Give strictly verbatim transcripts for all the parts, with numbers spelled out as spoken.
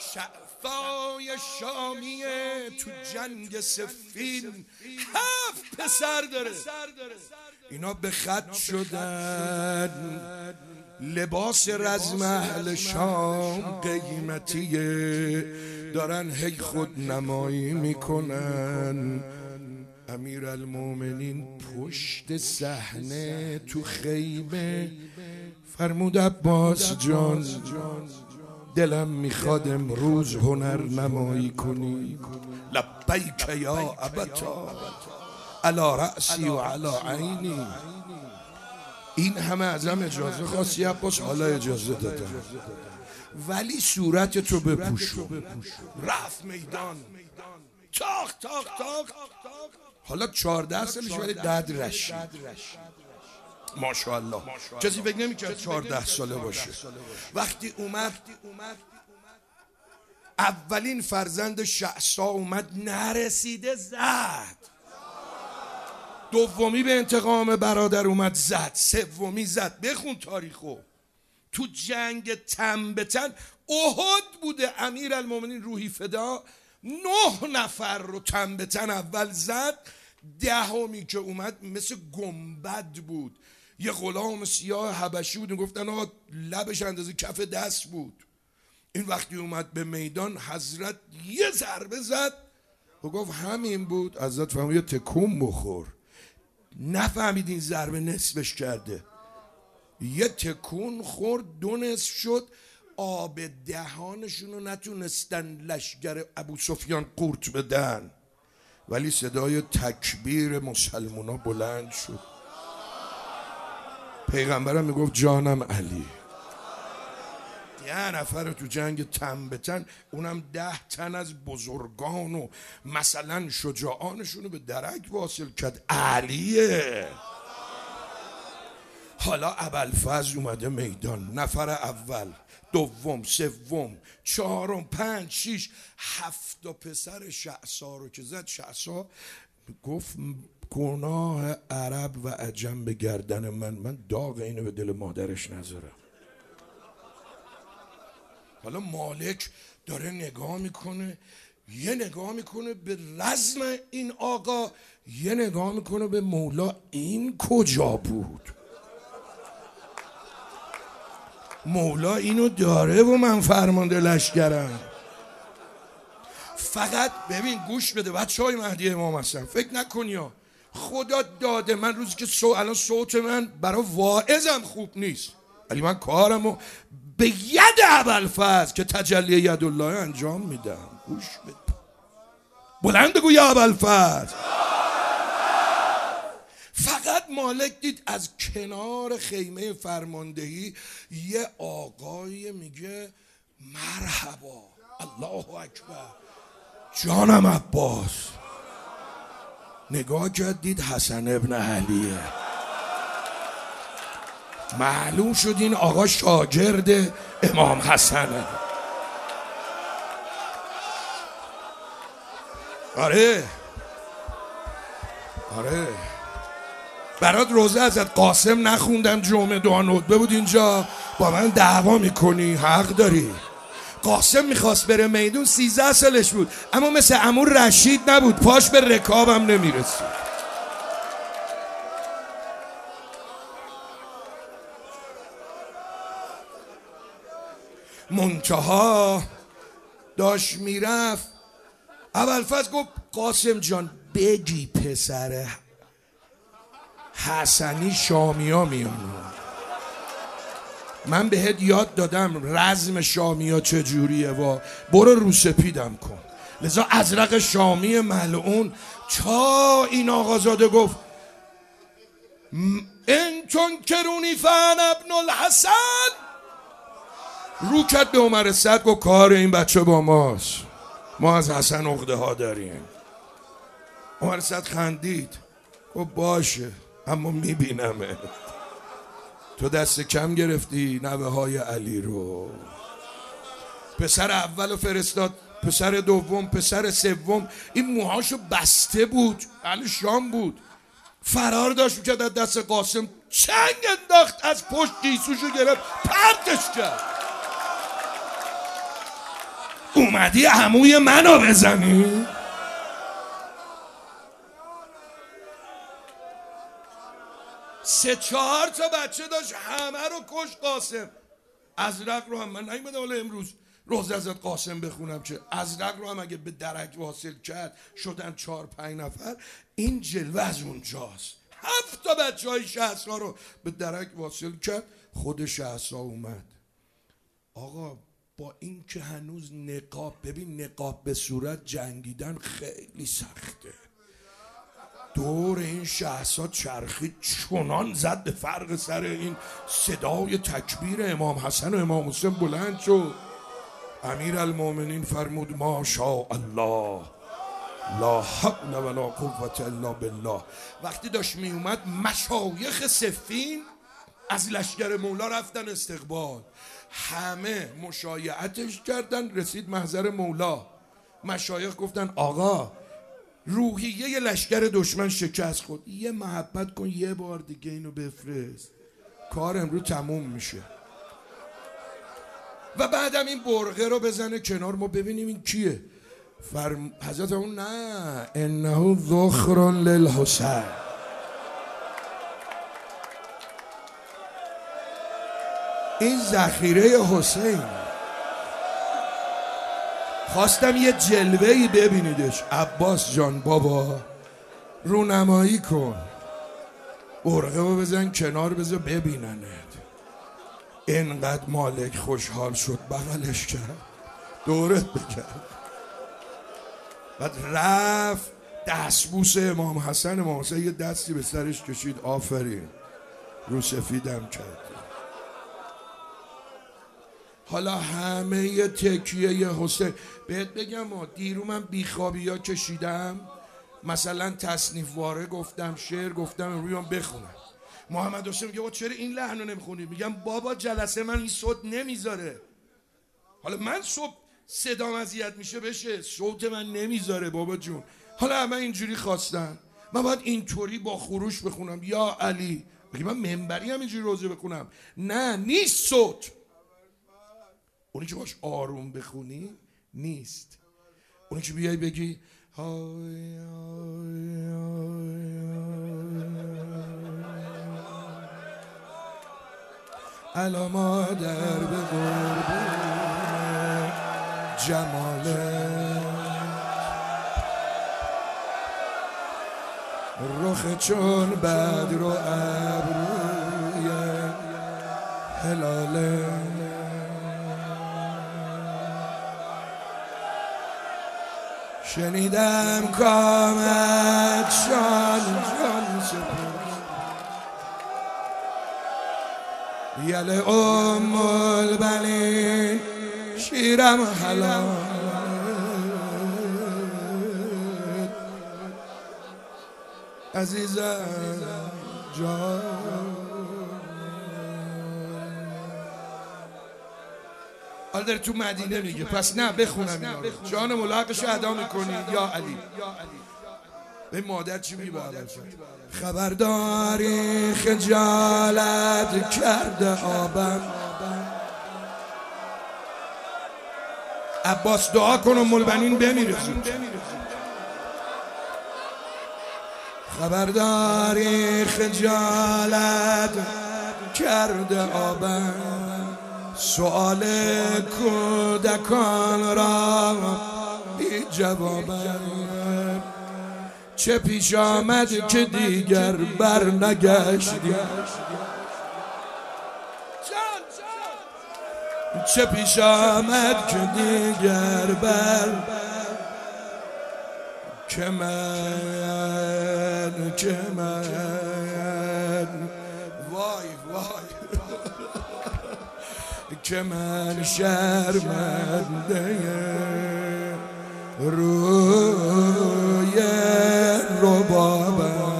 شعفای شامیه تو جنگ سفین هفت پسر داره. اینا به خط شدن، لباس رزم اهل شام قیمتیه، دارن هی خود نمایی میکنن. امیر المومنین پشت صحنه تو خیمه فرمود عباس جان دلم میخواد امروز هنر نمایی کنی. لبیک یا ابتا علی رأسی و علی عینی. این همه ازم اجازه خواستی عباس، حالا اجازه دادم، ولی صورت تو بپوشون. رفت میدان، تاخ تاخ تاخ. حالا چهارده سالش ولی قد رشید، ماشاءالله. کسی فکر نمی‌کرد چهارده ساله باشه. وقتی اومد اولین فرزند شعصا اومد، نرسیده زد. دومی به انتقام برادر اومد زد. سومی زد. بخون تاریخو. تو جنگ تن به تن احد بوده، امیر المومنین روحی فدا نه نفر رو تن به تن اول زد. دهمی که اومد مثل گنبد بود، یه غلام سیاه حبشی بود، گفتن آقا لبش اندازه کف دست بود. این وقتی اومد به میدان حضرت یه ضربه زد و گفت همین بود. حضرت فهمید یه تکون بخور، نفهمید این ضربه نصفش کرده. یه تکون خورد، دو نصف شد. آب دهانشونو نتونستن لشگر ابو سفیان قورت بدن، ولی صدای تکبیر مسلمونا بلند شد. پیغمبرم میگفت جانم علی. یه نفر تو جنگ تن به تن، اونم ده تن از بزرگان و مثلا شجاعانشونو به درک واصل کرد. علیه. حالا ابوالفضل اومده میدان، نفر اول، دوم، سوم، چهارم، پنج، شیش، هفت تا پسر شعصا رو که زد. شعصا گفت گناه عرب و عجم به گردن من، من داغ اینو به دل مادرش نذارم. حالا مالک داره نگاه میکنه، یه نگاه میکنه به رزم این آقا، یه نگاه میکنه به مولا. این کجا بود؟ مولا اینو داره و من فرمانده لشکرم. فقط ببین گوش بده بچه های مهدی امام حسن، فکر نکنی ها خدا داده. من روزی که سو الان صوت من برای واعظم خوب نیست، ولی من کارمو به ید ابوالفضل که تجلی یدالله انجام میدم. گوش بده، بلند بگو یا ابوالفضل. فقط مالک دید از کنار خیمه فرماندهی یه آقای میگه مرحبا، الله اکبر، جانم عباس. نگاه کرد دید حسن ابن علیه. معلوم شد این آقا شاگرد امام حسنه. آره آره برات روزه ازت قاسم نخوندم جمعه دعا ندبه بود اینجا، با من دعوا میکنی؟ حق داری. قاسم میخواست بره میدون، سیزده سالش بود، اما مثل عمو رشید نبود، پاش به رکابم نمیرسید. منتها داشت میرفت، ابوالفضل گفت قاسم جان بگی پسر حسنی شامیا میان، من بهت یاد دادم رزم شامیا چجوریه و برو رو سپیدم کن. لذا ازرق شامی ملعون تا این آقازاده گفت ان تنکرونی فانا ابن الحسن، رو کرد به عمر سعد گفت کار این بچه با ماست، ما از حسن عقده ها داریم. عمر سعد خندید گفت باشه اما میبینمه، تو دست کم گرفتی نوه های علی رو. پسر اول فرستاد، پسر دوم، پسر سوم. این موهاشو بسته بود، اهل شام بود، فرار داشت میکرد از دست قاسم، چنگ انداخت از پشت گیسوشو گرفت پرتش کرد. اومدی عموی منو بزنی؟ سه چهار تا بچه داشت، همه رو کش قاسم. ازرق رو هم من نیومدم حالا امروز روز ازت قاسم بخونم، چه ازرق رو هم اگه به درک واصل کرد شدن چهار پنج نفر. این جلوه از اونجاست. هفت تا بچه های شهسا رو به درک واصل کرد. خود شهسا اومد. آقا با این که هنوز نقاب، ببین نقاب به صورت جنگیدن خیلی سخته. دور این شهسا چرخید چنان زد به فرق سر این صدای تکبیر امام حسن و امام حسین بلند شد. امیر المومنین فرمود ما شاء الله لا حول ولا قوة الا بالله. وقتی داشت می اومد مشایخ صفین از لشکر مولا رفتن استقبال، همه مشایعتش کردن. رسید محضر مولا، مشایخ گفتن آقا روحیه لشکر دشمن شکست خود، یه محبت کن یه بار دیگه اینو بفرست، کار امروز تموم میشه. و بعدم این برقه رو بزنه کنار ما ببینیم این کیه. فرم... حضرت اون نه انه ذخر للحسین. این ذخیره حسین. خواستم یه جلوه‌ای ببینیدش. عباس جان بابا رونمایی کن، برقه رو بزن کنار بذار ببیننت. اینقدر مالک خوشحال شد بغلش کرد دورت بکرد. بعد رفت دستبوس امام حسن امام حسین یه دستی به سرش کشید، آفرین رو سفیدم کرد. حالا همه ی تکیه ی حسین. بهت بگم ها دیرو من بیخوابی ها کشیدم، مثلا تصنیف واره گفتم، شعر گفتم، رویم بخونم. محمد حسین میگه چرا این لحن رو نمیخونی؟ میگم بابا جلسه من این صوت نمیذاره. حالا من صبح صدام اذیت میشه بشه، صوت من نمیذاره بابا جون. حالا همه اینجوری خواستن، من باید اینطوری با خروش بخونم یا علی. بگی من منبری هم اینجوری روزه بخونم؟ نه نیست صوت. اونی که باش آروم بخونی نیست. اونی که بیای بگی های های الا مادر به قربون جماله، رخ چون بدر و ابروی هلاله، شنیدم کامت شان جان سپرد، یل ام البنین شیرم حلال، عزیزم جان. حالا داره تو مدینه میگه، پس نه بخونم اینا رو. جان ملاقش ادا میکنی یا علی. به مادر چی میگه؟ خبرداری خجالت کرده آبم، عباس دعا کن و ملبنین بمیره زود. خبرداری خجالت کرده آبم، سؤال کودکان را بی جوابم، چه پیش آمد که دیگر بر نگشتی، چه پیش آمد که دیگر بر، که من که من وای وای که من شرمنده روی ربابم.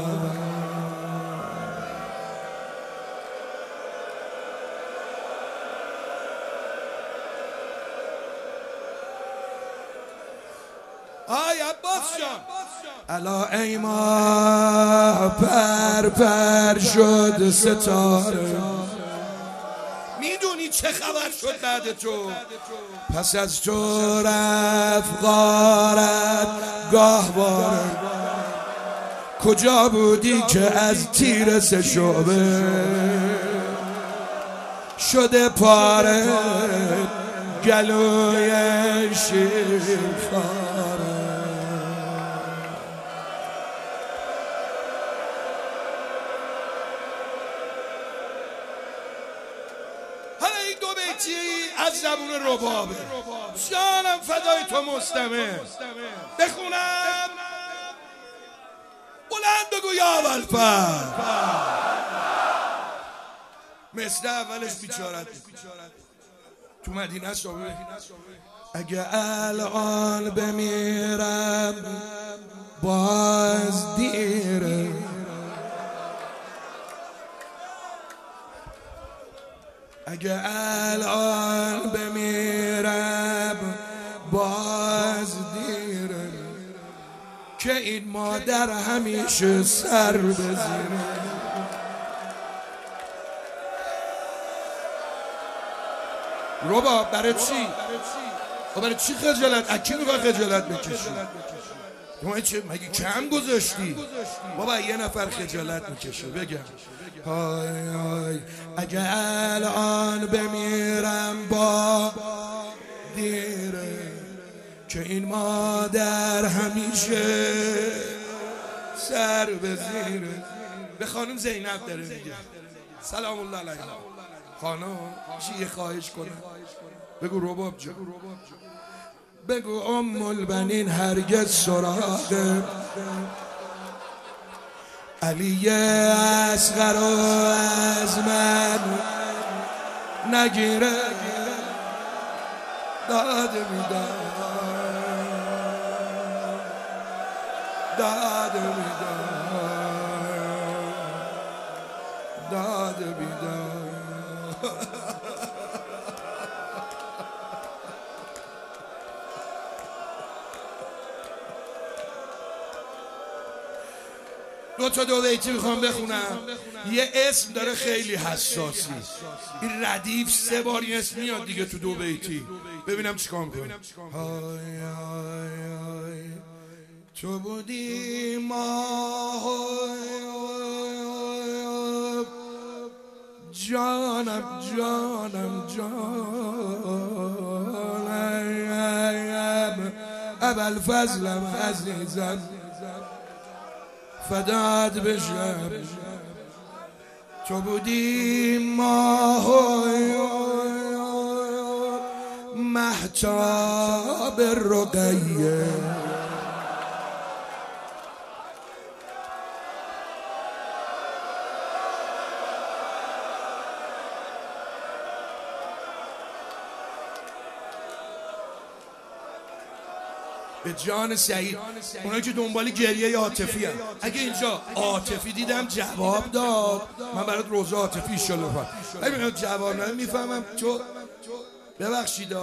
آی عباس جان الا ای ماه پر پر شد ستاره، میدونی چه خبر شد بعد تو؟ پس از تو رفت غارت گاهواره، کجا بودی که از تیر سه شعبه شده پاره گلوی شیرخواره؟ حالا این دو بیتی از زبون ربابه، جانم فدای تو مستمع. بخونم بلند بگو یا اولفر. مثل اولش بیچارت تو مدینه صبح. اگه الان بمیرم باز دیره، اگه الان بمیرم باز دیره، که این مادر همیشه سر بزیره. رباب برای چی؟ برای چی خجالت؟ اکی میخوای خجالت بکشی؟ مگه کم گذاشتی؟ بابا یه نفر خجالت میکشه بگم های های اگه الان بمیرم با دیره، که این مادر همیشه سر به زیره. به خانم زینب داره میگه سلام الله علیها. خانم میشه یه خواهش کنه؟ بگو رباب جا، بگو ام البنین هرگز سراغ علی اصغر از من نگیره، داد میداد داد میداد داد میداد. دو تا دو بیتی میخوام بخونم. یه اسم داره خیلی حساسی، این ردیف سه بار این اسم میاد دیگه تو دو بیتی. ببینم چیکار میکنم. های های تو بودی ماه جانم جانم جانم ابوالفضلم عزیزم فدات بشم. تو بودی ماه مهتاب رقیه، به جان سعید. اونایی که دنبال گریه عاطفی هم، اگه اینجا عاطفی دیدم جواب داد من برات روزه عاطفی ایشالله فهم. اگه جواب ندادم میفهمم تو ببخشید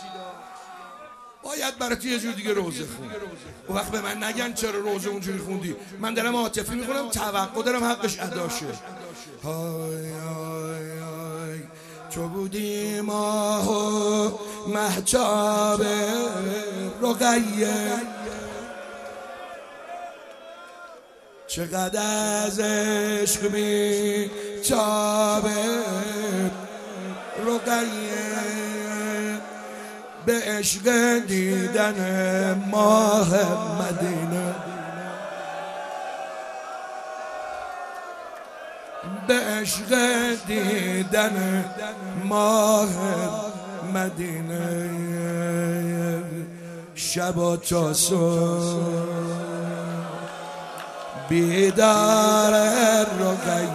باید برات یه جور دیگه روزه خوند. اون وقت به من نگن چرا روزه اونجوری خوندی، من دارم عاطفی میخونم، توقع دارم حقش ادا شه. های های های تو بودی ماه و مهتاب رقیه، چقدر از عشق می تابه رقیه، به عشق دیدن ماه مدینه، به عشق دیدن ماه مدینه، شب تا صبح بیدار رقیه.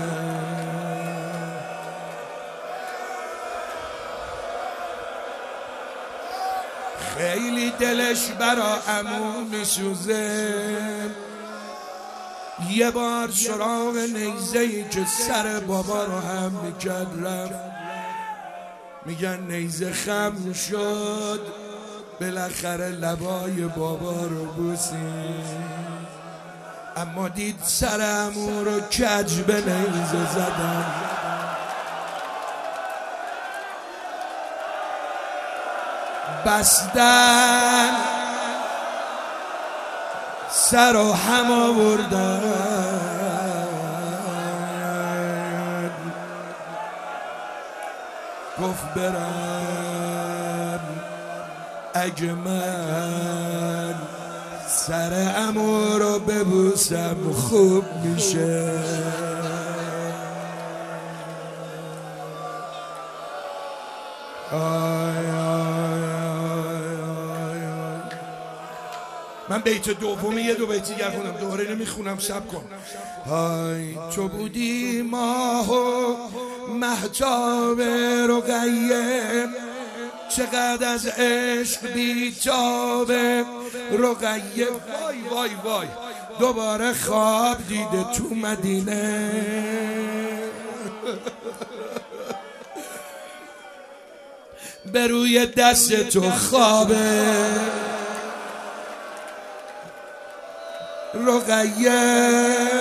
خیلی دلش برا عمو میسوزه، یه بار سراغ نیزه‌ای که سر بابا رو هم میکرد رفت. میگن نیزه خم شد بالاخره لبای بابا رو بوسید، اما دید سر عمو رو کج به نیزه زدن. بستن سر و هم آوردن گفت برم اگه من سر عمو رو ببوسم خوب میشه. آی آی آی آی آی. من بیت دومی یه دو بیتی گر خوندم، دوباره نمیخونم، شب کن. های تو بودی ماه و مهتاب رقیه، چقدر از عشق بیتاب رقیه. وای وای وای دوباره خواب دیده تو مدینه. به روی دست تو خوابه رقیه.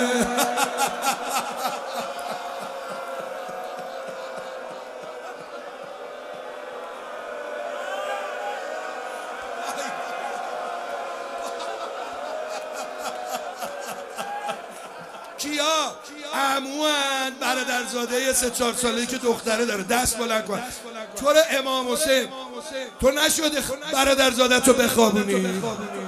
کیا؟ عموان برادرزاده سه چهار ساله‌ای که دختره داره. دست بلند کن. تو رو امام حسین تو نشده برادرزاده تو بخوابونی؟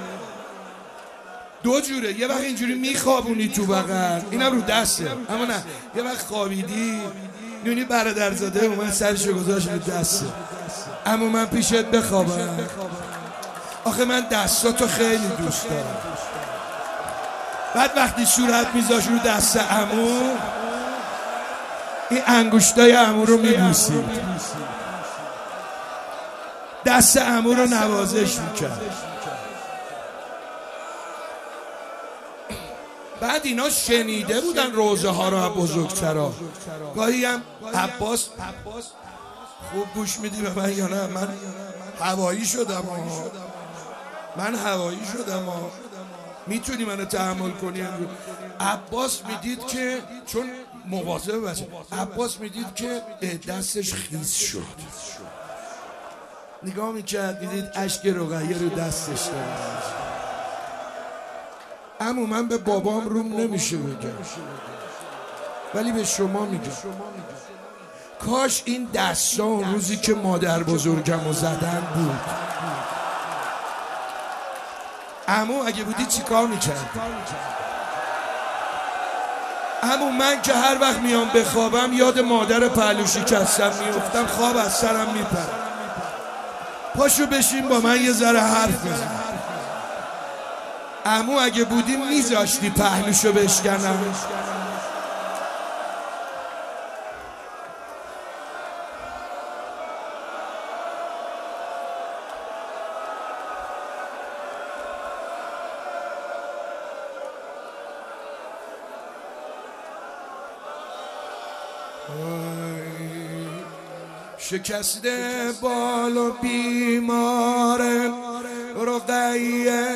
دو جوره، یه وقت اینجوری میخوابونی تو بغل، اینم رو دسته، اما نه یه وقت خوابیدی نونی برادرزاده اومد سرشو گذاشت رو دسته. اما من پیشت بخوابم؟ آخه من دستاتو خیلی دوست دارم. بعد وقتی صورت میذاش رو دست عمو، این انگشتای عمو رو میبوسی، دست عمو رو نوازش میکرد. بعد اینا شنیده بودن روزه ها رو از بزرگترا. گاهی هم عباس خوب گوش میدی به من یا نه؟ من هوایی شدم ها. من هوایی شدم ها. میتونی منو تحمل کنی امروز؟ عباس میدید که چون مواظب بچه، عباس میدید که دستش خیس شد، نگاه میکرد میدید اشک رقیه رو دستش داره. اما من به بابام روم نمیشه بگم، ولی به شما میگم کاش این دستا اون روزی که مادر بزرگم رو زدن بود. عمو اگه بودی چی کار میکرد؟ عمو من که هر وقت میام بخوابم یاد مادر پهلو شکستم میفتم، خواب از سرم میپره. پاشو بشین با من یه ذره حرف بزن. عمو اگه بودی میذاشتی پهلوشو بشکنم؟ شکسته بال و بیمار رقیه،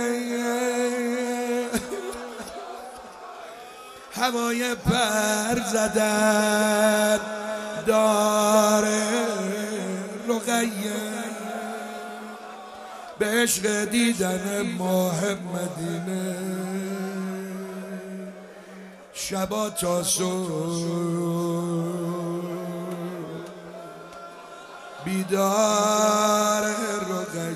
هوای پر زدن داره رقیه، به عشق دیدن ماه مدینه، شبا تا صبح بیدار رقیه.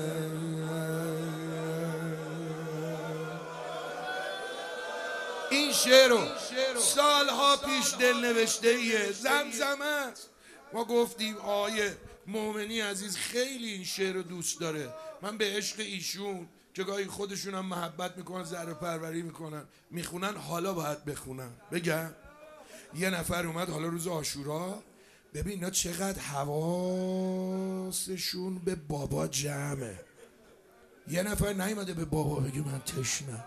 این شعر رو سالها پیش دل نوشته یه زمزمه است. ما گفتیم آیه مومنی عزیز خیلی این شعر رو دوست داره. من به عشق ایشون که گاهی خودشون هم محبت میکنن، ذره پروری میکنن، میخونن، حالا باید بخونن. بگم یه نفر اومد حالا روز عاشورا، ببین اینا چقدر حواسشون به بابا جمعه. یه نفر نیومده به بابا بگه من تشنم.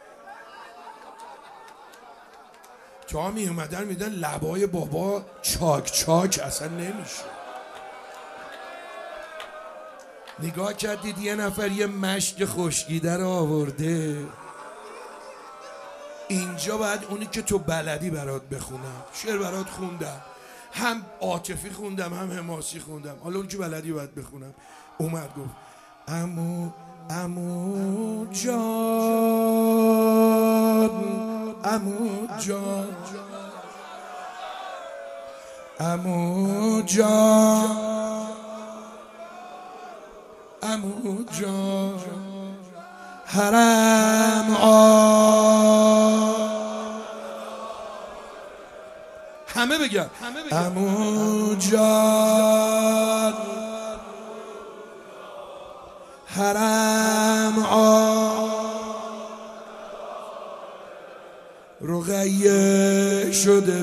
تا می اومدن میدن لبای بابا چاک چاک اصلا نمیشه. نگاه کردید یه نفر یه مشک خشکیده رو آورده اینجا، باید اونی که تو بلدی برات بخونم. شعر برات خوندم، هم عاطفی خوندم هم حماسی خوندم، حالا اون که بلدی باید بخونم. اومد گفت عمو عمو جان، عمو جان، عمو جان، عمو جان، حرم آ همه بگن عمو جان، حرم آ رقیه شده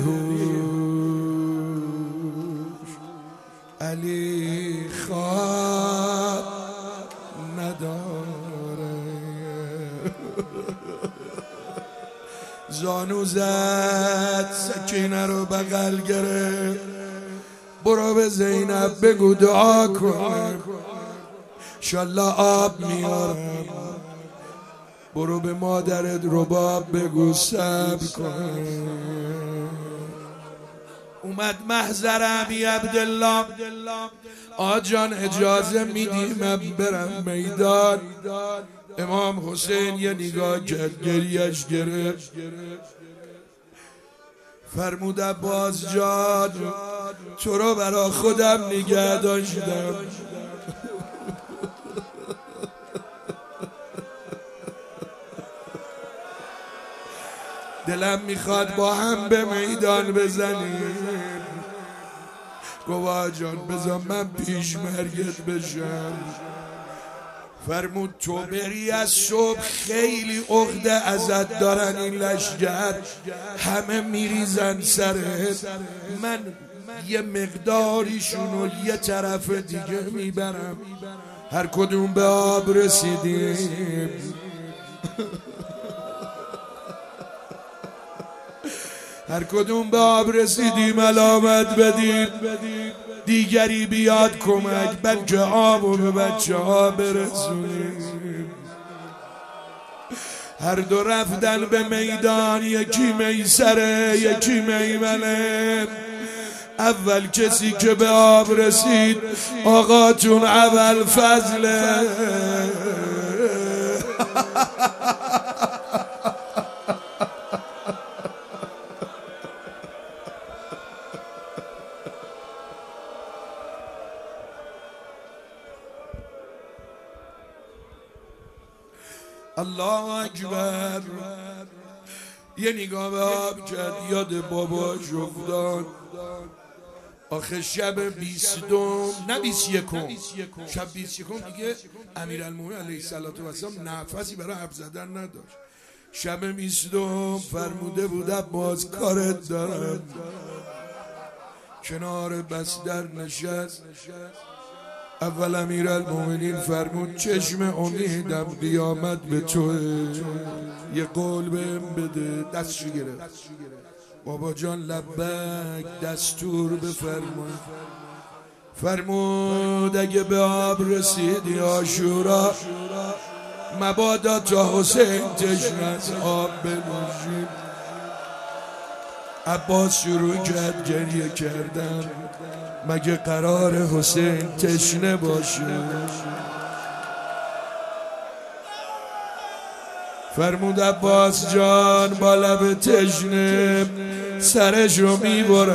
بیهوش، علی خواب نداره، زانو زد سکینه رو بغل گرفت، برو به زینب بگو دعا کنه انشالله آب میارم، برو به مادرت رباب بگو صبر کن. اومد محضر عمی عبدالله، آجان اجازه میدی من برم میدان؟ امام حسین یه نگاه کرد گریش گرفت، فرمود عباس جان تو رو برا خودم نگه داشتم، دلم میخواد با هم به میدان بزنیم. گواه جان بذار من پیش مرگت بشم. فرمود تو بری از صبح خیلی عقده ازت دارن این لشگر، همه میریزن سرت، من یه مقداریشونو یه طرف دیگه میبرم. هر کدوم به آب رسیدیم هر کدوم به آب رسیدیم علامت بدیم، دیگری بیاد کمک بلکه آب به بچه ها برسونیم. هر دو رفتن به میدان، یکی میسره یکی میمنه. اول کسی که به آب رسید آقاتون اول فضله. الله اکبر. یه نگاه به آب کرد، یاد باباش افتاد. آخه شب بیستم نه بیست یکم، شب بیست یکم دیگه امیرالمومنین علیه السلام نفسی برای حرف زدن نداشت. شب بیستم فرموده بود عباس کارت دارم. کنار بستر نشست. اول امیرالمومنین فرمود چشم امیدم قیامت به توه، یه قول بهم بده. دستشو گرفت. بابا جان لبک، دستور بفرمود. فرمود اگه به آب رسیدی عاشورا مبادا تا حسین تشنه از آب بنوشیم. عباس شروع کرد گریه کردن. مگه قرار حسین تشنه باشه؟ فرمود عباس جان با لب تشنه سرشو میبره.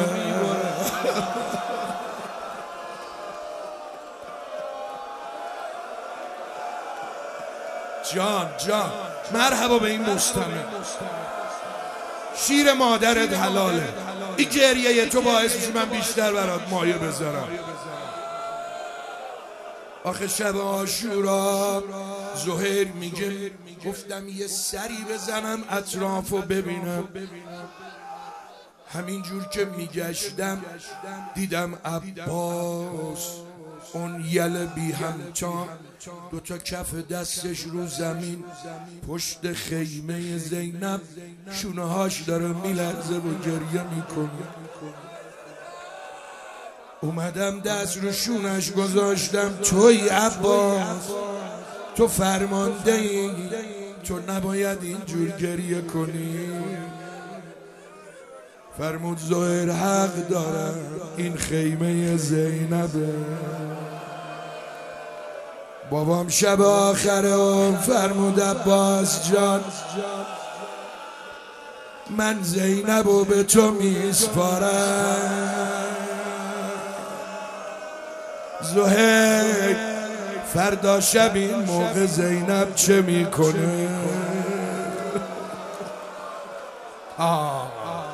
جان جان مرحبا به این مستمع، شیر مادرت حلاله. این گریه تو باعث میشه من بیشتر برات مایه بذارم. آخه شب عاشورا زهیر میگه گفتم یه سری بزنم اطرافو ببینم. همینجور که میگشتم دیدم عباس اون یل بی همتا دوتا کف دستش رو زمین پشت خیمه زینب شونه هاش داره میلرزه و گریه میکنه. اومدم دست رو شونش گذاشتم. توی عباس، تو فرمانده ای، تو نباید اینجور گریه کنی. فرمود زهیر حق دارم، این خیمه زینبه. بابام شب آخرم فرمود عباس جان من زینبو به تو میسپارم. زهیر فردا شب این موقع زینب چه میکنه؟ آه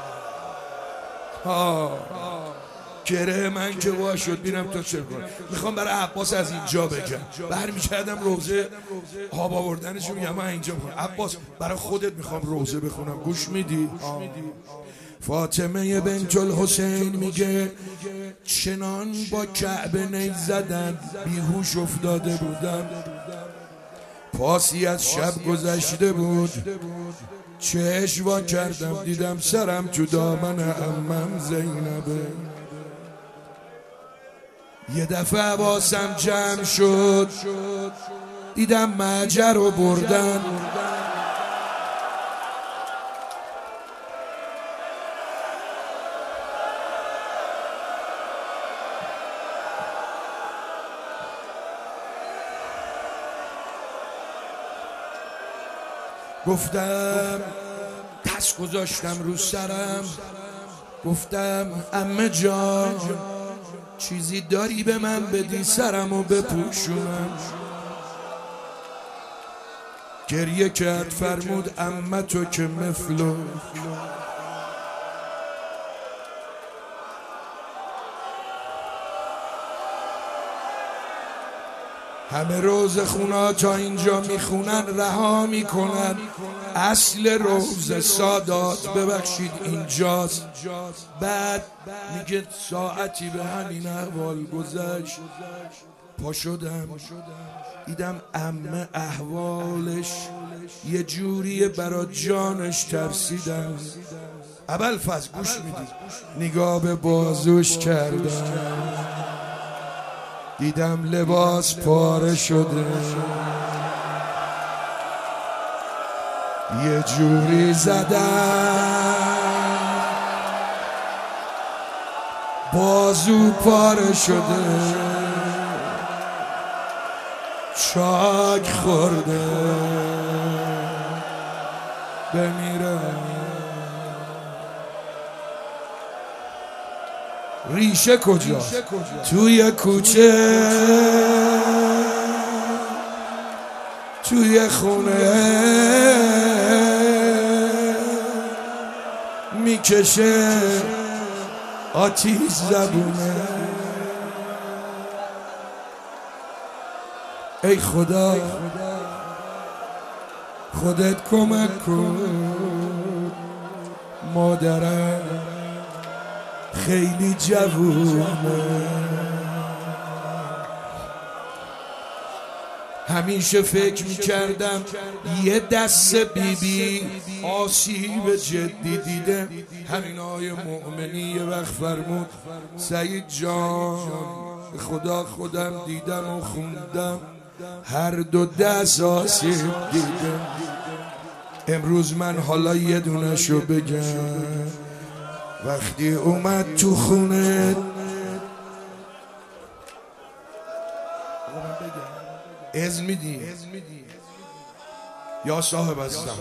آه گره من که وا شد بینم تو چه کنم. میخوام برای عباس از اینجا بگم، برمیگردم روزه آب آوردنشو میگم من اینجا بخونم. عباس برای خودت میخوام روزه بخونم، گوش میدی؟ فاطمه بنت الحسین میگه چنان با کعبه نی زدن بیهوش افتاده بودم، پاسی از شب گذشته بود، چشم وا کردم دیدم سرم تو دامن عمم زینبه. یه دفعه حواسم جمع شد دیدم مهجر رو بردن، گفتم دست گذاشتم رو سرم، گفتم عمه جان چیزی داری به من بدی سرمو بپوشونم؟ گریه کرد فرمود عمه تو که مفلو. همه روز خونا تا اینجا میخونن رها میکنن، اصل روز سادات ببخشید اینجاست. بعد میگه ساعتی به همین احوال گذشت، پا شدم دیدم عمه احوالش یه جوریه برا جانش ترسیدم. ابوالفضل گوش میدی؟ نگاه به بازوش کردم دیدم لباس پاره شده، یه جوری زدم بازو پاره شده، چاک خورده بمیرم. ریشه کجا؟ توی کوچه توی خونه میکشه آتیش زبونه. ای خدا خودت کمک کن، مادرم خیلی جوونه. همیشه فکر میکردم یه دست بیبی بی آسیب جدی دیده. همین آیه مؤمنی یه وقت فرمود سعید جان خدا خودم دیدم و خوندم هر دو دست آسیب دیدم. امروز من حالا یه دونه شو بگم، وقتی اومد تو خونه از میدی یا صاحب الزمان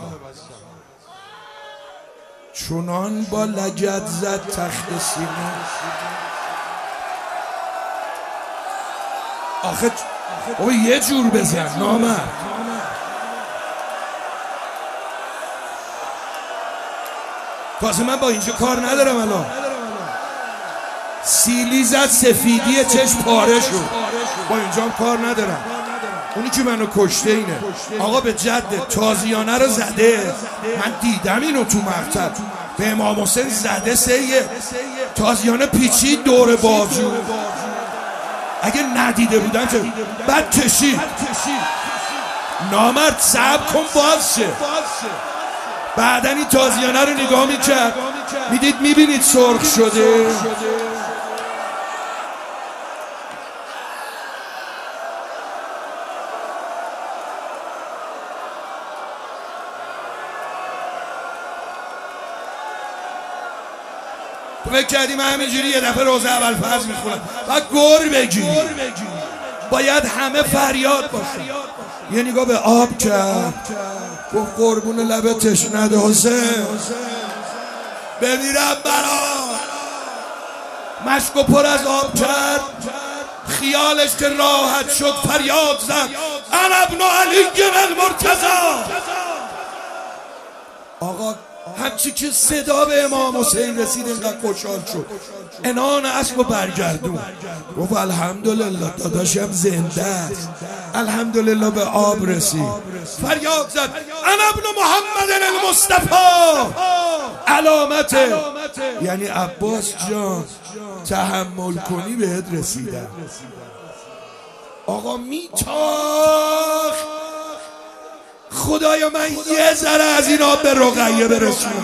چونان با لگد زد تخت سینه. آخه او یه جور بزن نامرد. تازه من با اینجا کار ندارم الان. سیلی زد سفیدی چشم پاره شد، با اینجا هم کار ندارم. اونی که منو کشته اینه. آقا به جد تازیانه رو زده، من دیدم اینو تو مقتل به امام حسین زده. سیه تازیانه پیچید دور بازو، اگه ندیده بودن که بعد کشید. نامرد صبر کن باز شه. بعدن این تازیانه رو نگاه میکرد، میدید میبینید سرخ شده. تو فکر کردی من همینجوری یه دفعه روزه ابوالفضل میخونم و گر بگی؟ باید همه فریاد باشن. یه نگاه به آب کرد، گفت قربون لبه تشنه حسین بمیرم برا. مشکو پر از آب کرد، خیالش که راحت شد فریاد زد انا ابن علی المرتضی. آقا همچی که صدا به امام حسین رسید اینقدر خوشحال شد، انان اسبو برگردون، گفت الحمدلله داداشم زنده است، الحمدلله به آب رسید. فریاد زد انا ابن محمد المصطفی. علامته یعنی عباس جان تحمل کنی بهت رسیدم. آقا میتاخ خدایا من یه ذره از این آب به رقیه برسونم.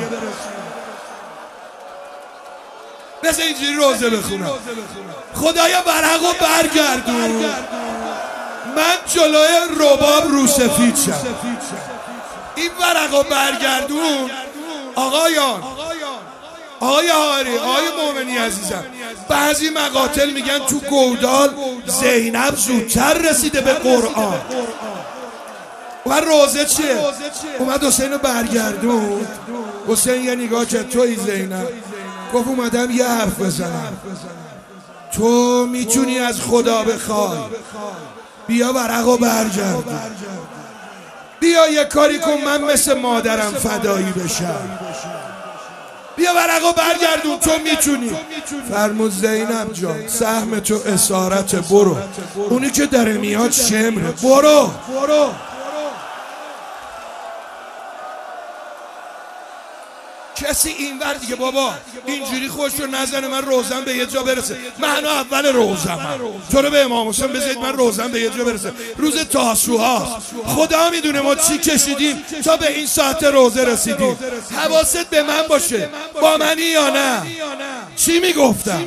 بذار اینجوری روزه بخونم. خدایا برحقو برگردون، من جلوی رباب رو سفید شم. این برحقو برگردون. آقایان، آقای هاری، آقای مومنی عزیزم، بعضی مقاتل میگن تو گودال زینب زودتر رسیده به قرآن. و روزه چیه؟ اومد حسین رو برگردون. حسین یه نگاه کرد، توی زینب؟ گفت اومدم یه حرف بزنم. تو میتونی از خدا بخوای، بیا ورقو برگردون، بیا یه کاری کن من مثل مادرم فدایی بشم، بیا ورقو برگردون، تو میتونی. فرمود زینب جان سهم تو اسارت، برو، اونی که داره میاد شمره، برو. کسی اینور دیگه بابا اینجوری خوش رو نزنه من روزم به یه جا برسه. من اول روزم تو رو به امام حسین بذارید من روزم به یه جا برسه. روز تاسوعا خدا میدونه ما چی کشیدیم تا به این ساعت روزه رسیدیم. حواست به من باشه، با منی یا نه؟ چی میگفتم؟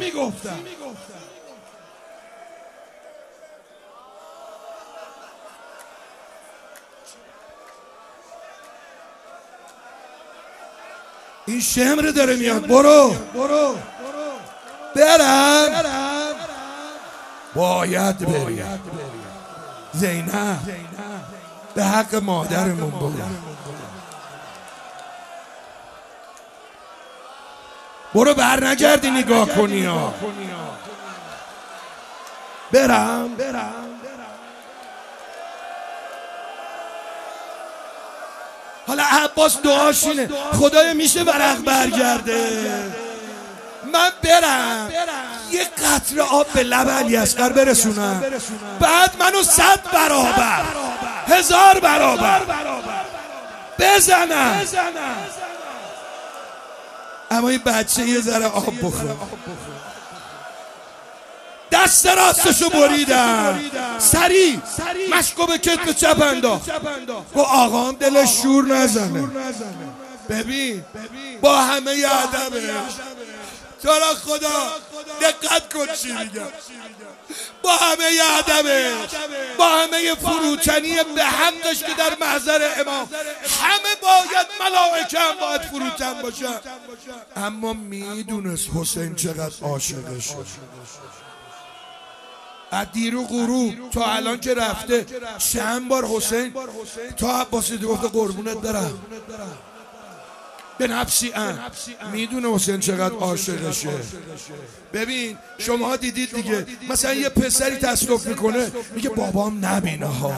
این شمر داره میاد، برو برم، باید بری. زینب به حق مادرمون برو، برو بر نگردی نگاه کنی ها. برم حالا عباس دعاش اینه خدایا میشه ورق برگرده، من برم یه قطره آب به لب علیاصغر برسونم، بعد منو صد برابر هزار برابر بزنم. اما این بچه یه ذره آب بخوره. دست راستشو بریدم، سری مشکو به کتف چپ انداخت. گو آقام دلش شور نزنه. ببین با همه ی ادبش، تو را خدا دقت کن چی میگم، با همه ی ادبش، با همه فروتنی به حقش که در محضر امام همه باید ملائکه هم باید فروتن باشن، اما میدونست حسین چقدر عاشقشه. از دیرو غروب تا الان که رفته چند بار حسین تا عباسی گفته قربونت برم به نفسی ان، میدونه حسین چقدر عاشقشه. ببین شما دیدید دیگه، مثلا یه پسری تصادف میکنه میگه بابام نبینه ها،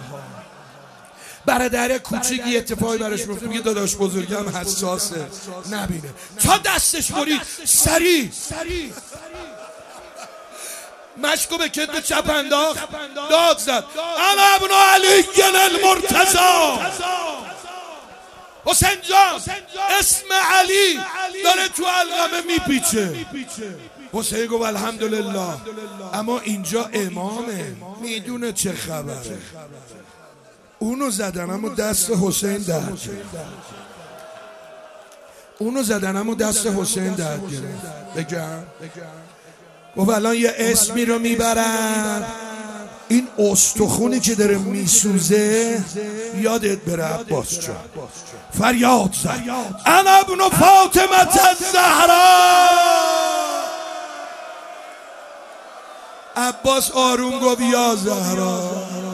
برادر کوچیکی اتفاقی براش میفته میگه داداش بزرگم حساسه نبینه، تا دستش برید سری مشکو به کتف چپ انداخت، داد زد انا ابن علی المرتضی. حسین جان اسم علی داره تو علقمه میپیچه. حسین گفت الحمدلله، اما اینجا امامه میدونه چه خبره. اونو زدن اما دست حسین درد گرفت، اونو زدن اما دست حسین درد گرفت. بگم گفت الان یه اسمی رو میبرن، این استخونی که داره میسوزه یادت بره عباس جان. فریاد زد انا ابن فاطمه الزهرا. عباس آروم گفت یا زهرا.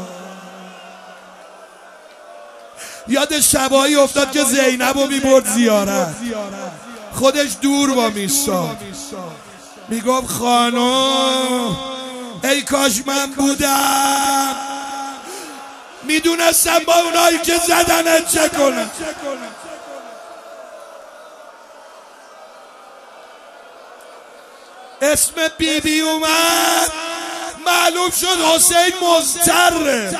یاد شبایی افتاد که زینب رو میبرد زیارت، خودش دور با میستاد، میگفت خانم ای کاش من بودم، میدونستم با اونایی که زدنت چه کنم. اسم بی بی اومد، معلوم شد حسین مضطره.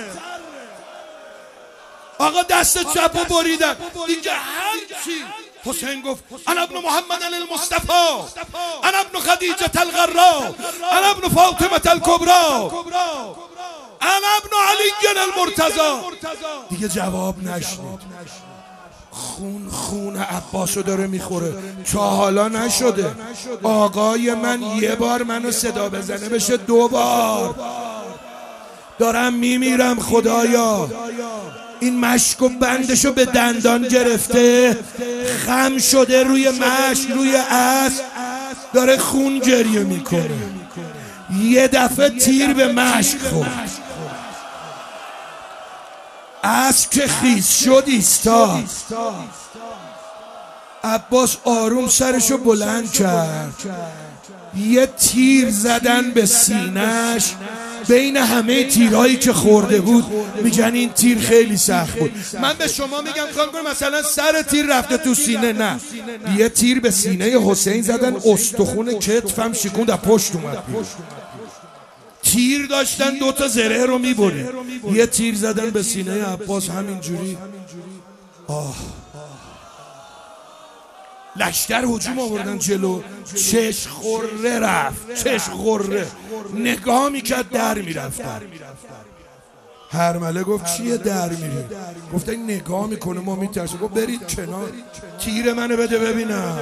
آقا دست چپو بریدن دیگه هرچی. حسین گفت انا ابن محمد المصطفى، انا ابن خدیجه الغراء، انا ابن فاطمه الکبرى، انا ابن علی المرتضی. دیگه جواب نشنید. خون خون عباسو داره میخوره. تا حالا نشده آقای من یه بار منو صدا بزنه بشه دو بار. دارم میمیرم خدایا. این مشک و بندشو به دندان گرفته، خم شده روی مشک، روی اسب، داره خون جریه میکنه. یه دفعه تیر به مشک خورد، اسب که خیس شد ایستاد. عباس آروم سرشو بلند کرد، یه تیر زدن به سینه‌اش. بین همه تیرهایی که خورده بود میگن این تیر خیلی سخت بود. من به شما میگم خواهم کنم مثلا سر تیر رفته تو سینه، نه، یه تیر به سینه حسین زدن، استخون کتفم شکوند از پشت اومد بیرون. تیر داشتن دوتا زره رو میبرید، یه تیر زدن به سینه عباس همینجوری. آه لشکر هجوم آوردن جلو، چش خوره رفت، چش خوره نگاه میکرد در میرفتن. هرمله گفت چیه در میری؟ گفت این نگاه میکنه ما میترسیم. گفت برید کنار، تیر منو بده ببینم.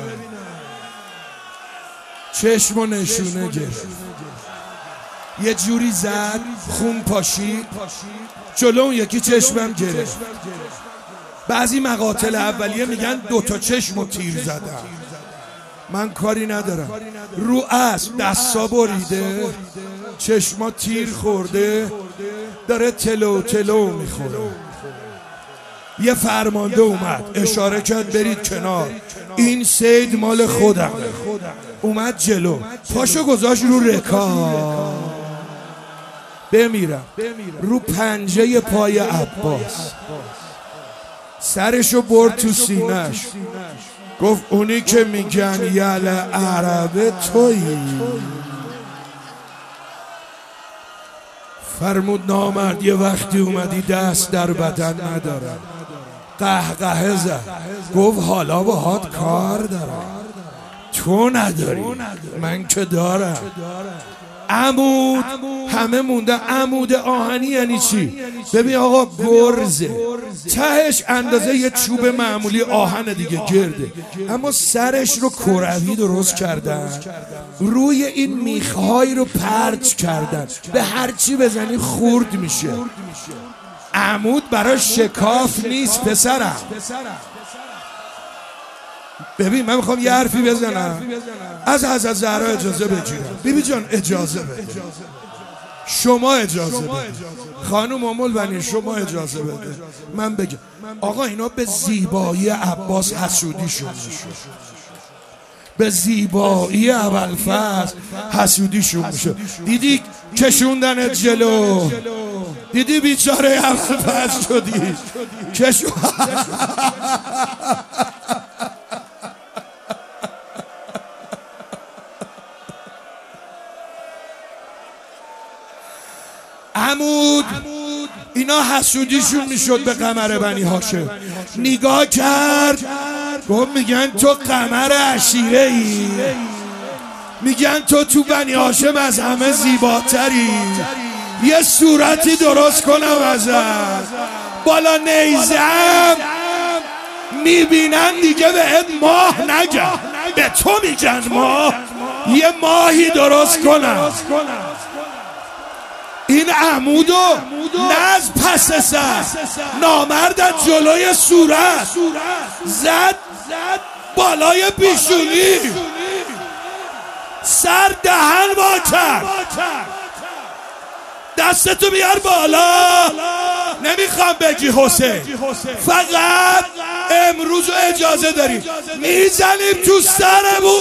چشم و نشونه گرفت، یه جوری زد خون پاشید جلو اون یکی چشمم گرفت. بعضی مقاتل اولیه میگن دوتا چشم و تیر زدم. من کاری ندارم. رو اسب دستا بریده، چشما تیر خورده، داره تلو تلو میخوره. یه فرمانده اومد اشاره کرد برید کنار، این صید مال خودم. اومد جلو، پاشو گذاشت رو رکاب. بمیرم رو پنجه پای عباس، سرشو برد تو سینه‌اش، گفت اونی که میگن یل عربه تویی. فرمود نامرد یه وقتی اومدی دست در بدن ندارم. قهقهه زد، گفت حالا باهات کار دارم، تو نداری من که دارم. عمود همه مونده. عمود آهنی یعنی چی؟ ببین آقا گرزه، تهش اندازه یه چوب معمولی آهن دیگه گرده، اما سرش رو کروی درست کردن، روی این میخهای رو پرچ کردن، به هر چی بزنی خورد میشه. عمود برای شکاف نیست پسرم. ببین من میخوام یه حرفی بزنم، از حضرت زهرا اجازه بگیرم. بیبی جان اجازه بده، شما اجازه بده، خانم ام البنین شما اجازه بده من بگم. آقا اینا به زیبایی عباس حسودی شد، به زیبایی ابوالفضل حسودی شد میشه. دیدی کشوندنت جلو، دیدی بیچاره ابوالفضل شدی کشو. عمود اینا حسودیشون میشد به قمر بنی هاشم. نگاه کرد گفت میگن تو قمر عشیره ای، میگن تو تو بنی هاشم از همه زیباتری، یه صورتی درست کنم ازت بالا نیزم میبینن دیگه بهت ماه نگم، به تو میگن ماه، یه ماهی درست کنم. این عمودو نه از پس سر، نامرد از جلوی صورت زد بالای پیشونی. سر دهن وا کرد. دستتو بیار بالا. نمیخوام بگی حسین، فقط امروز اجازه داریم میزنیم تو سرمون.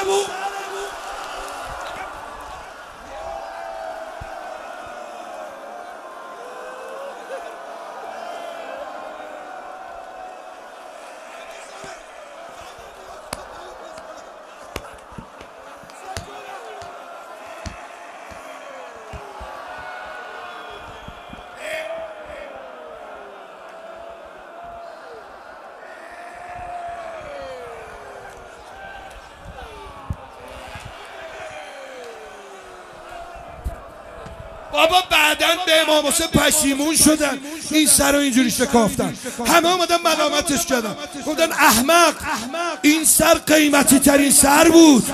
بابا بعدن به امام حسین پشیمون شدن، این سر رو اینجوری شکافتن، همه اومدن ملامتش کردن، گفتن احمق، این سر قیمتی ترین سر بود،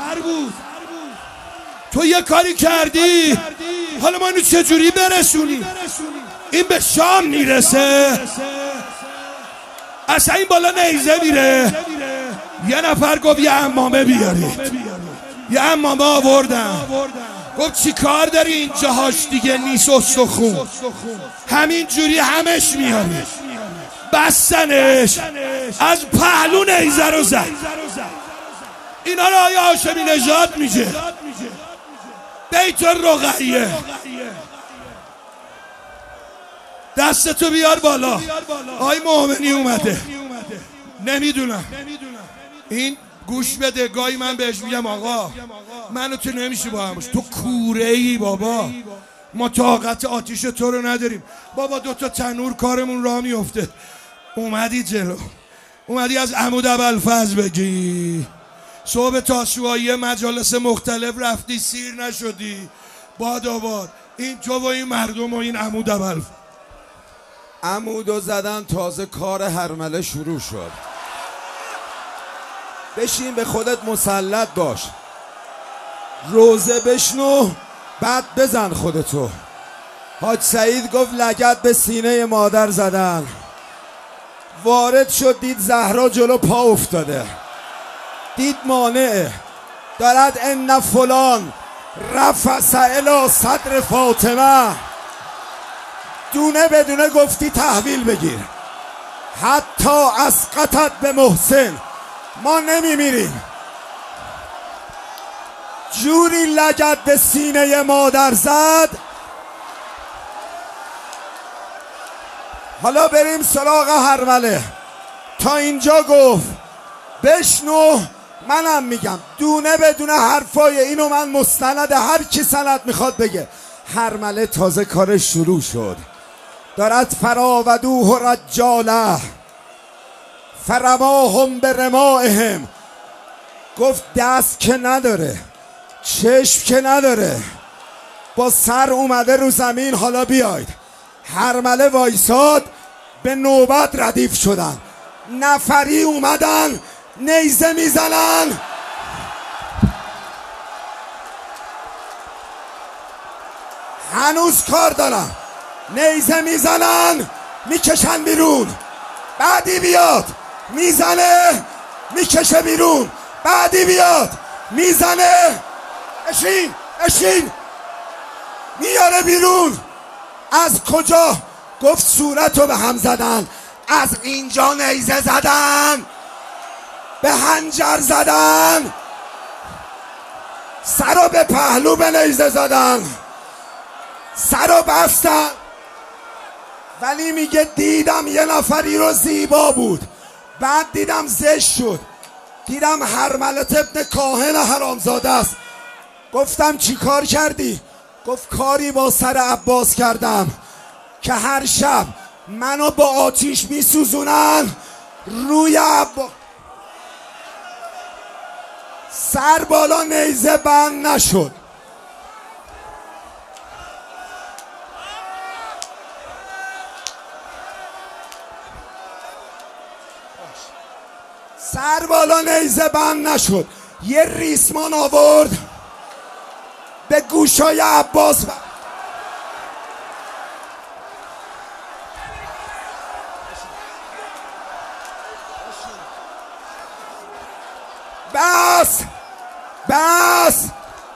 تو یه کاری کردی، حالا ما اینو چجوری برسونی؟ این به شام میرسه، اصلا این بالا نیزه میره. یه نفر گفت یه امامه بیارید، یه امامه آوردن، گفت چی کار داری اینجاهاش دیگه نیست استخون، همین جوری همش میاری. بستنش، از پهلو نیزه رو زد. اینا رو آیا هاشمی نژاد میگه بیت الرقیه. دستتو بیار بالا. آی مومنی اومده. نمیدونم، این گوش بده، گاهی من بهش میگم آقا منو تو نمیشه با هم باش، تو کوره ای بابا، ما طاقت آتیش تو رو نداریم بابا، دوتا تنور کارمون راه میفته. اومدی جلو، اومدی از عمود ابوالفضل بگی، صبح تاسوعایی مجالس مختلف رفتی سیر نشدی، باد آباد، این تو و این مردم و این عمود ابوالفضل. عمودو زدن، تازه کار هرمله شروع شد. بشین به خودت مسلط باش، روزه بشنو بعد بزن خودتو. حاج سعید گفت لگد به سینه مادر زدن، وارد شد دید زهرا جلو پا افتاده، دید مانعه، دارد ان فلان رفع الی صدر فاطمه، دونه بدونه گفتی تحویل بگیر، حتی اسقطت به محسن، ما نمیمیریم. جوری لگد به سینه مادر زد. حالا بریم سراغ هرمله. تا اینجا گفت بشنو، منم میگم دونه بدونه حرفای اینو من مستند، هر کی سند میخواد بگه. هرمله تازه کارش شروع شد، دارد فراودوه رجاله فرماهم به رمائهم، گفت دست که نداره، چشم که نداره، با سر اومده رو زمین. حالا بیاید. هرمله وایساد، به نوبت ردیف شدن، نفری اومدن نیزه میزنن. هنوز کار دارن، نیزه میزنن میکشن بیرون، بعدی بیاد میزنه میکشه بیرون، بعدی بیاد میزنه، اشین اشین میاره بیرون. از کجا؟ گفت صورتو به هم زدن، از اینجا نیزه زدن، به هنجر زدن، سرو به پهلو به نیزه زدن، سرو بستن. ولی میگه دیدم یه نفری رو زیبا بود، بعد دیدم زشت شد، دیدم هرملت ابن کاهن حرامزاده است. گفتم چی کار کردی؟ گفت کاری با سر عباس کردم که هر شب منو با آتیش میسوزونن روی عباس. سر بالا نیزه بند نشد. سر بالا نیزه بند نشد. یه ریسمان آورد به گوشای عباس. بس بس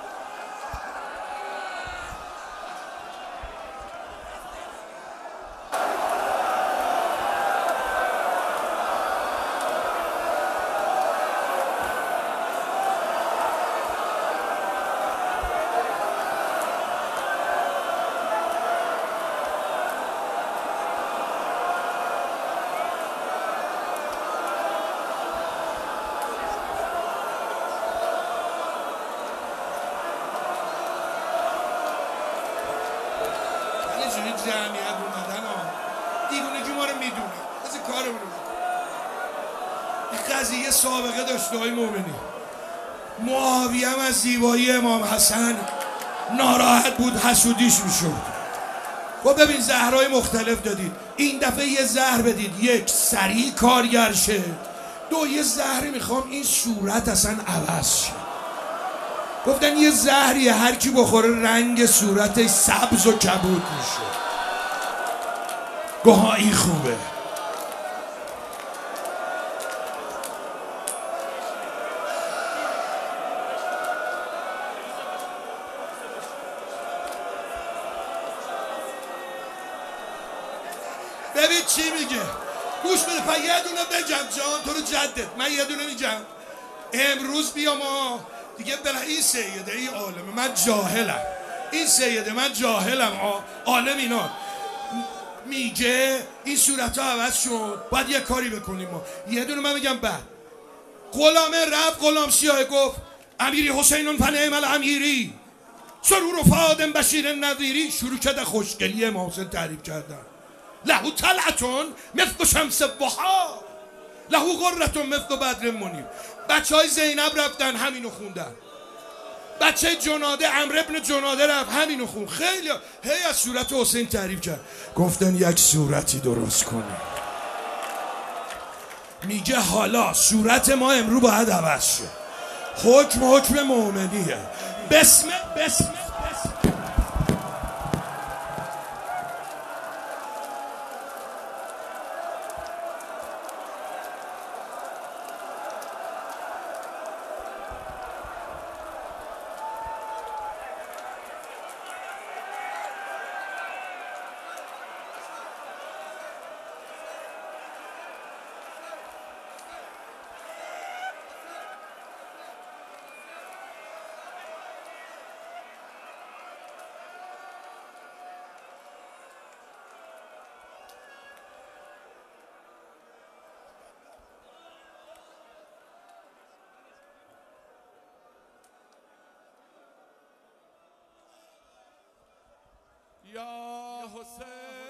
اینجوری جمعیت اومدن ها دیوونگی ما رو میدونن از کارمون رو این قضیه سابقه داشته های مومنی. معاویه هم از زیبایی امام حسن ناراحت بود حسودیش میشد. خب ببین زهرهای مختلف دادید، این دفعه یه زهر بدید یک سریع کارگر شه، دو یه زهری میخوام این صورت اصلا عوض شه. گفتن یه زهریه هر کی بخوره رنگ صورتش سبز و کبود میشه. گوها این خوبه. ببین چی میگه، گوش بده. پا یه دونه بگم جان تو رو جدت، من یه دونه میگم امروز بیا ما دیگه بله این سیده این عالمه، من جاهلم، این سیده من جاهلم، عالم اینا میگه این صورت ها عوض شد باید یه کاری بکنیم ما. یه دونه من میگم بعد غلامه رفت غلام سیاه گفت امیری حسینون فنعم الامیری سرور و فادم بشیر نظیری. شروع کرده خوشگلی امام حسین تعریف کردن. لهو طلعتون مثل شمس الضحی لهو غرتون مثل بدر منیر. بچه های زینب رفتن همینو خوندن، بچه جناده عمرو ابن جناده رفت همینو خوند. خیلی هی از صورت حسین تعریف کرد. گفتن یک صورتی درست کنیم. میگه حالا صورت ما امرو باید عوض شه. حکم حکم مومنیه. بسم بسم یا حسین